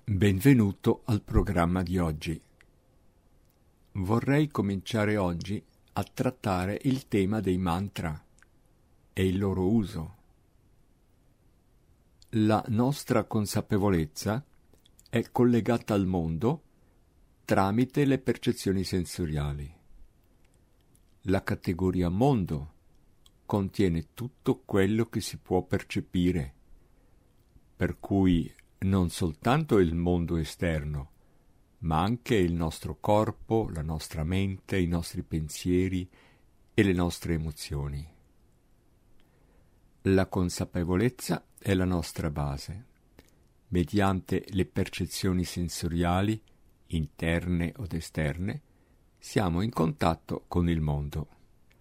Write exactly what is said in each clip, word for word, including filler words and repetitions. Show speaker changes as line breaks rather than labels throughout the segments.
Benvenuto al programma di oggi. Vorrei cominciare oggi a trattare il tema dei mantra e il loro uso. La nostra consapevolezza è collegata al mondo tramite le percezioni sensoriali. La categoria mondo contiene tutto quello che si può percepire, per cui non soltanto il mondo esterno, ma anche il nostro corpo, la nostra mente, i nostri pensieri e le nostre emozioni. La consapevolezza è la nostra base. Mediante le percezioni sensoriali, interne od esterne, siamo in contatto con il mondo.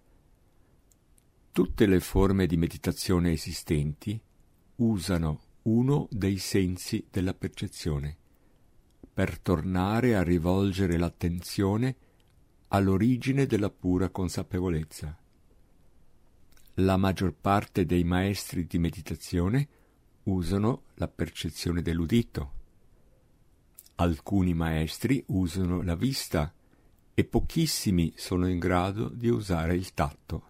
Tutte le forme di meditazione esistenti usano uno dei sensi della percezione, per tornare a rivolgere l'attenzione all'origine della pura consapevolezza. La maggior parte dei maestri di meditazione usano la percezione dell'udito. Alcuni maestri usano la vista e pochissimi sono in grado di usare il tatto.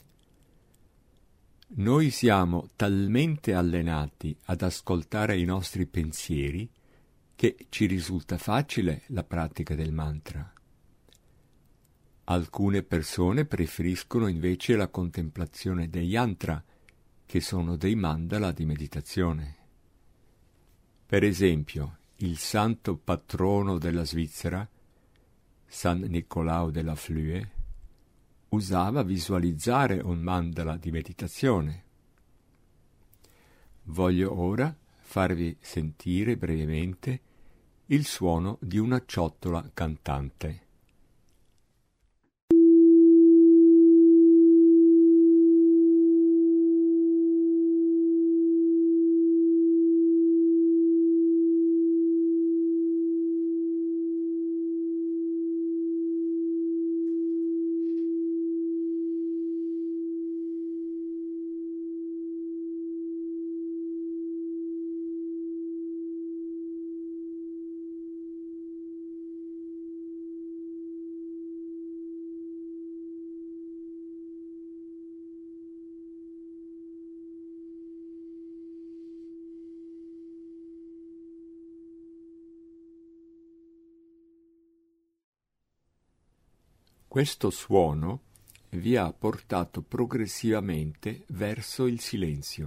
Noi siamo talmente allenati ad ascoltare i nostri pensieri che ci risulta facile la pratica del mantra. Alcune persone preferiscono invece la contemplazione dei yantra, che sono dei mandala di meditazione. Per esempio, il santo patrono della Svizzera, San Nicolao della Flue, usava visualizzare un mandala di meditazione. Voglio ora farvi sentire brevemente il suono di una ciotola cantante. Questo suono vi ha portato progressivamente verso il silenzio.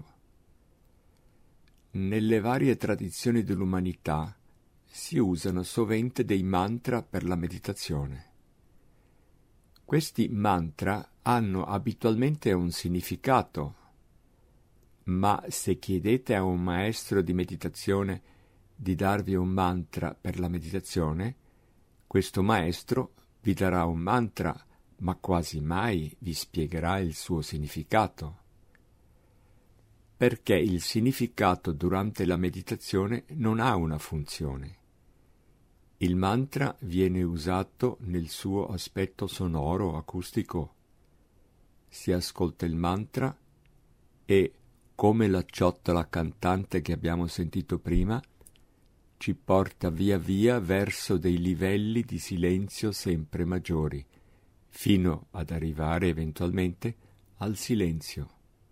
Nelle varie tradizioni dell'umanità si usano sovente dei mantra per la meditazione. Questi mantra hanno abitualmente un significato, ma se chiedete a un maestro di meditazione di darvi un mantra per la meditazione, questo maestro vi darà un mantra, ma quasi mai vi spiegherà il suo significato, perché il significato durante la meditazione non ha una funzione. Il mantra viene usato nel suo aspetto sonoro, acustico. Si ascolta il mantra e, come la ciotola cantante che abbiamo sentito prima, ci porta via via verso dei livelli di silenzio sempre maggiori, fino ad arrivare eventualmente al silenzio.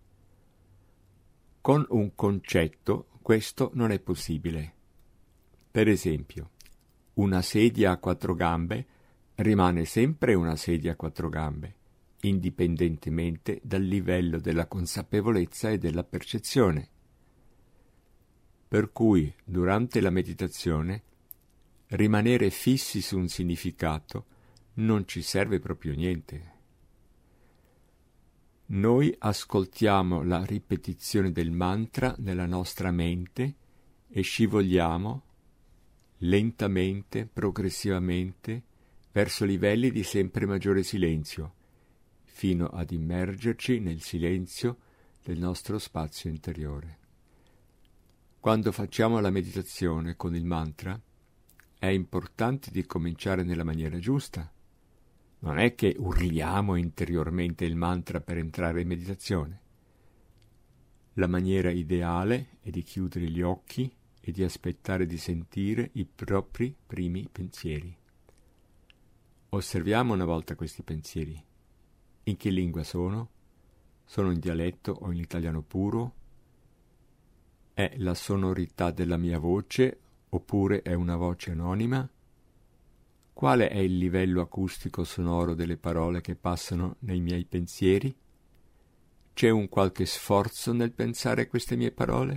Con un concetto questo non è possibile. Per esempio, una sedia a quattro gambe rimane sempre una sedia a quattro gambe, indipendentemente dal livello della consapevolezza e della percezione. Per cui, durante la meditazione, rimanere fissi su un significato non ci serve proprio niente. Noi ascoltiamo la ripetizione del mantra nella nostra mente e scivoliamo lentamente, progressivamente, verso livelli di sempre maggiore silenzio, fino ad immergerci nel silenzio del nostro spazio interiore. Quando facciamo la meditazione con il mantra, è importante di cominciare nella maniera giusta. Non è che urliamo interiormente il mantra per entrare in meditazione. La maniera ideale è di chiudere gli occhi e di aspettare di sentire i propri primi pensieri. Osserviamo una volta questi pensieri. In che lingua sono? Sono in dialetto o in italiano puro? È la sonorità della mia voce oppure è una voce anonima? Quale è il livello acustico sonoro delle parole che passano nei miei pensieri? C'è un qualche sforzo nel pensare queste mie parole?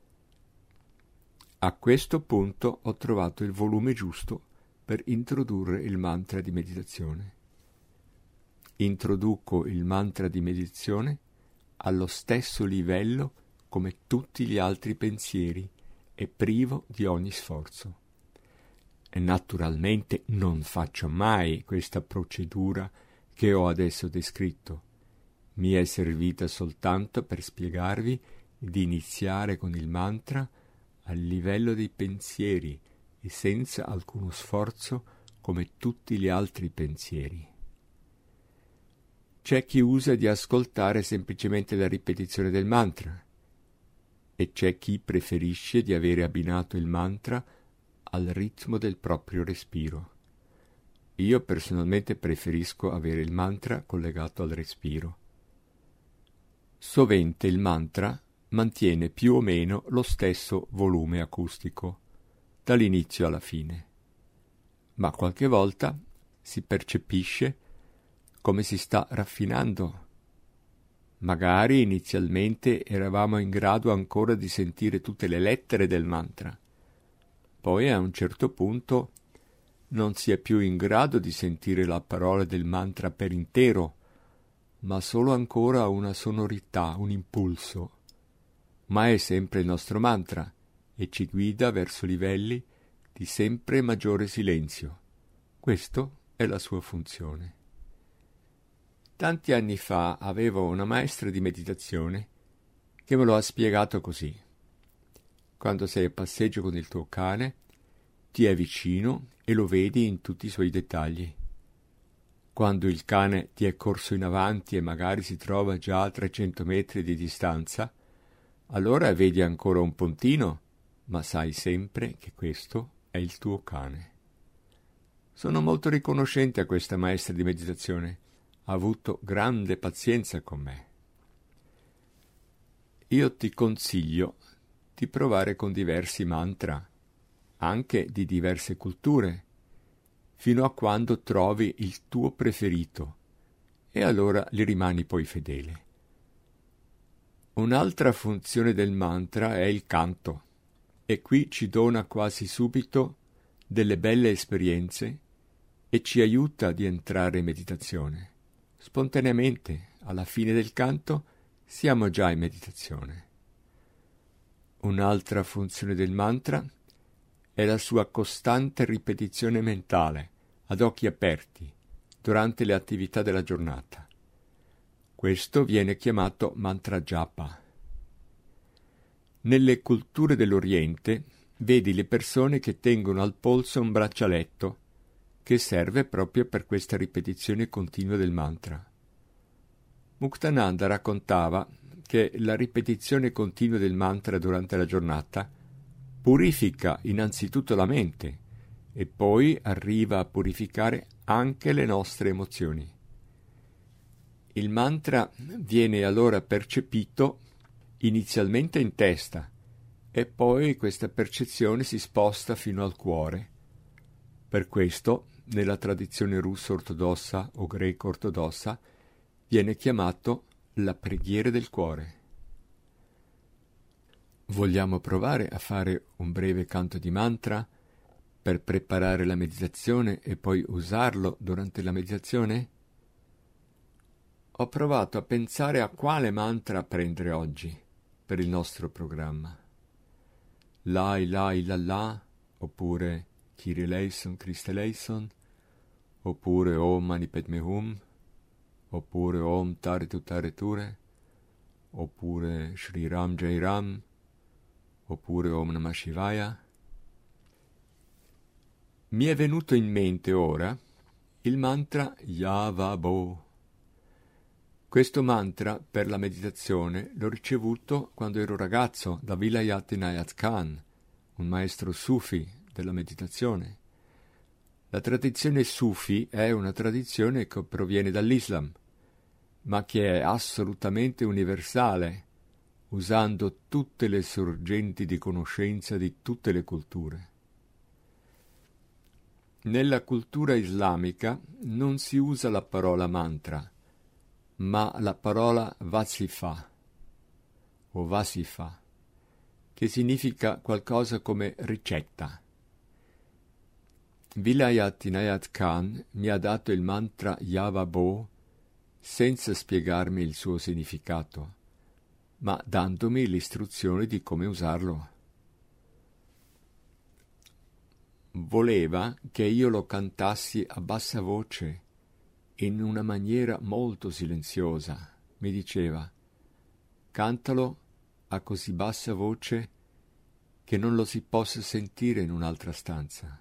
A questo punto ho trovato il volume giusto per introdurre il mantra di meditazione. Introduco il mantra di meditazione allo stesso livello come tutti gli altri pensieri e privo di ogni sforzo. E naturalmente non faccio mai questa procedura che ho adesso descritto. Mi è servita soltanto per spiegarvi di iniziare con il mantra al livello dei pensieri e senza alcuno sforzo come tutti gli altri pensieri. C'è chi usa di ascoltare semplicemente la ripetizione del mantra e c'è chi preferisce di avere abbinato il mantra al ritmo del proprio respiro. Io personalmente preferisco avere il mantra collegato al respiro. Sovente il mantra mantiene più o meno lo stesso volume acustico, dall'inizio alla fine, ma qualche volta si percepisce come si sta raffinando. Magari inizialmente eravamo in grado ancora di sentire tutte le lettere del mantra, poi a un certo punto non si è più in grado di sentire la parola del mantra per intero, ma solo ancora una sonorità, un impulso. Ma è sempre il nostro mantra e ci guida verso livelli di sempre maggiore silenzio. Questo è la sua funzione. Tanti anni fa avevo una maestra di meditazione che me lo ha spiegato così. Quando sei a passeggio con il tuo cane, ti è vicino e lo vedi in tutti i suoi dettagli. Quando il cane ti è corso in avanti e magari si trova già a trecento metri di distanza, allora vedi ancora un puntino, ma sai sempre che questo è il tuo cane. Sono molto riconoscente a questa maestra di meditazione. Ha avuto grande pazienza con me. Io ti consiglio di provare con diversi mantra, anche di diverse culture, fino a quando trovi il tuo preferito, e allora gli rimani poi fedele. Un'altra funzione del mantra è il canto, e qui ci dona quasi subito delle belle esperienze e ci aiuta di entrare in meditazione. Spontaneamente, alla fine del canto, siamo già in meditazione. Un'altra funzione del mantra è la sua costante ripetizione mentale, ad occhi aperti, durante le attività della giornata. Questo viene chiamato mantra japa. Nelle culture dell'Oriente vedi le persone che tengono al polso un braccialetto che serve proprio per questa ripetizione continua del mantra. Muktananda raccontava che la ripetizione continua del mantra durante la giornata purifica innanzitutto la mente e poi arriva a purificare anche le nostre emozioni. Il mantra viene allora percepito inizialmente in testa e poi questa percezione si sposta fino al cuore. Per questo, nella tradizione russo-ortodossa o greco-ortodossa, viene chiamato la preghiera del cuore. Vogliamo provare a fare un breve canto di mantra per preparare la meditazione e poi usarlo durante la meditazione? Ho provato a pensare a quale mantra prendere oggi per il nostro programma. La la la la, oppure Kyrie eleison, Christe eleison, oppure Om Mani Padme Hum, oppure Om Tare Tutare Ture, oppure Shri Ram Jai Ram, oppure Om Namah Shivaya. Mi è venuto in mente ora il mantra Yavabo. Questo mantra per la meditazione l'ho ricevuto quando ero ragazzo da Vilayat Inayat Khan, un maestro sufi della meditazione. La tradizione sufi è una tradizione che proviene dall'Islam, ma che è assolutamente universale, usando tutte le sorgenti di conoscenza di tutte le culture. Nella cultura islamica non si usa la parola mantra, ma la parola vasifa o vasifa, che significa qualcosa come ricetta. Vilayat Inayat Khan mi ha dato il mantra Yava-Bo senza spiegarmi il suo significato, ma dandomi l'istruzione di come usarlo. Voleva che io lo cantassi a bassa voce, in una maniera molto silenziosa. Mi diceva: cantalo a così bassa voce che non lo si possa sentire in un'altra stanza.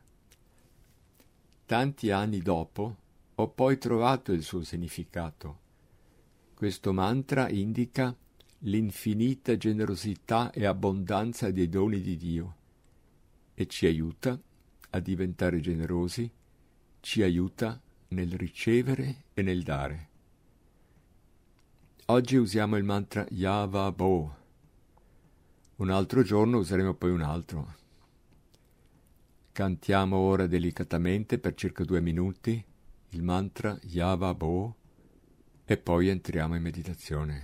Tanti anni dopo ho poi trovato il suo significato. Questo mantra indica l'infinita generosità e abbondanza dei doni di Dio e ci aiuta a diventare generosi, ci aiuta nel ricevere e nel dare. Oggi usiamo il mantra Yava-Bo. Un altro giorno useremo poi un altro. Cantiamo ora delicatamente per circa due minuti il mantra Yava-Bo e poi entriamo in meditazione.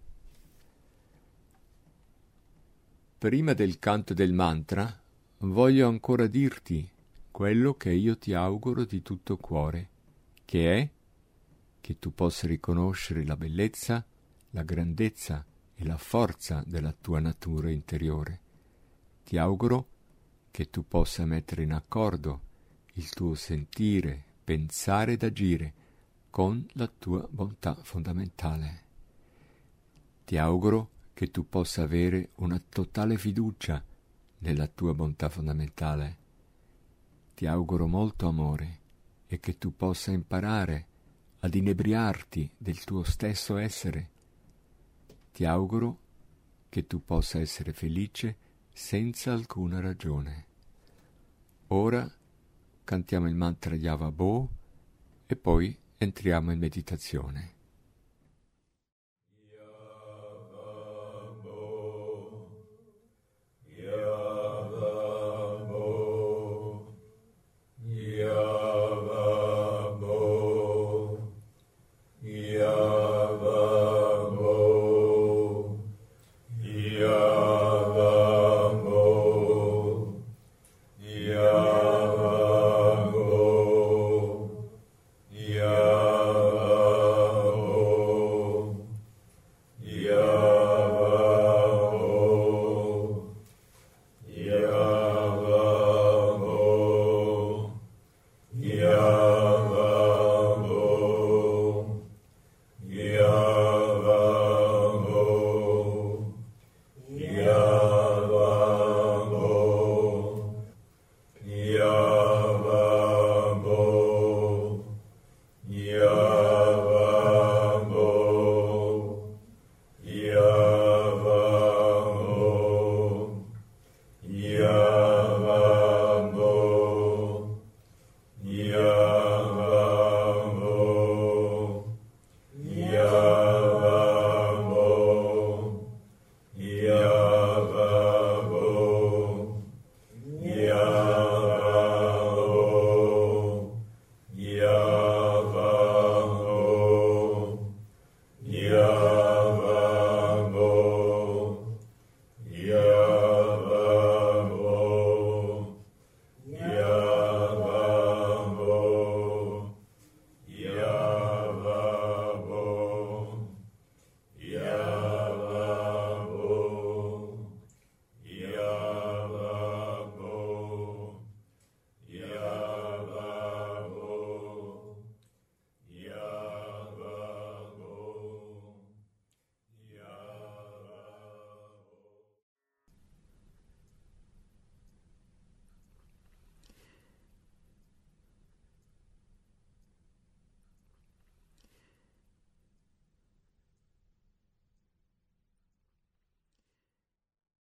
Prima del canto del mantra voglio ancora dirti quello che io ti auguro di tutto cuore, che è che tu possa riconoscere la bellezza, la grandezza e la forza della tua natura interiore. Ti auguro che tu possa mettere in accordo il tuo sentire, pensare ed agire con la tua bontà fondamentale. Ti auguro che tu possa avere una totale fiducia nella tua bontà fondamentale. Ti auguro molto amore e che tu possa imparare ad inebriarti del tuo stesso essere. Ti auguro che tu possa essere felice senza alcuna ragione. Ora cantiamo il mantra Yava-Bo e poi entriamo in meditazione.